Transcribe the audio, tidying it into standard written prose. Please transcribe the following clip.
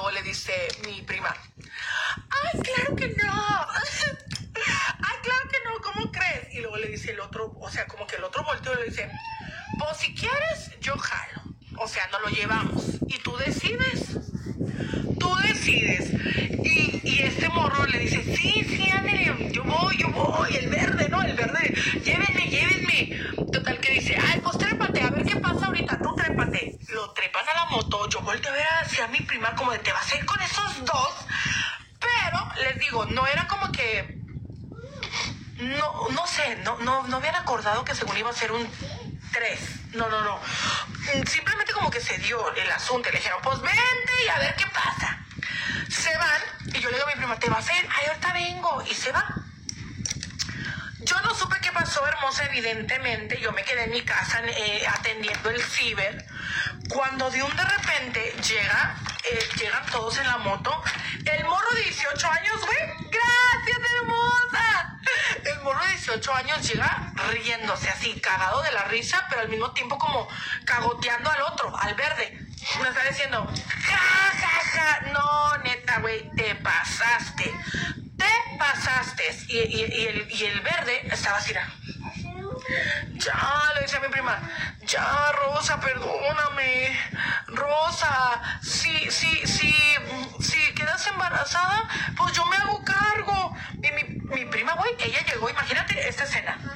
luego le dice mi prima, ay, claro que no. Ay, claro que no, ¿cómo crees? Y luego le dice el otro, o sea, como que el otro volteó y le dice, pues si quieres, yo jalo. O sea, nos lo llevamos. Y tú decides. Tú decides. Y este morro le dice, sí, ándale, yo voy. El verde, ¿no? El verde, llévenme. Total que dice, ay, pues trépate, a ver qué pasa ahorita, tú trépate. Lo trepan a la moto, yo volteo a ver hacia mi prima como de, te vas a ir con esos dos. Pero, les digo, no era como que, no sé, no habían acordado que según iba a ser un 3. No. Simplemente como que se dio el asunto. Le dijeron, pues vente y a ver qué pasa. Se van y yo le digo a mi prima, ¿te vas a ir? Ay, ahorita vengo. Y se va. Yo no supe qué pasó, hermosa, evidentemente. Yo me quedé en mi casa atendiendo el ciber. Cuando de repente llegan todos en la moto. El morro de 18 años, güey. Gracias, hermosa. El morro de 18 años llega riéndose así, cagado de la risa, pero al mismo tiempo como cagoteando al otro, al verde. Me está diciendo, ja. No, neta, güey, te pasaste. Y el verde estaba así. Ya, le decía a mi prima, ya, Rosa, perdóname. Rosa, si quedas embarazada, pues yo me hago cargo. Y mi prima, güey, ella llegó, imagínate esta escena.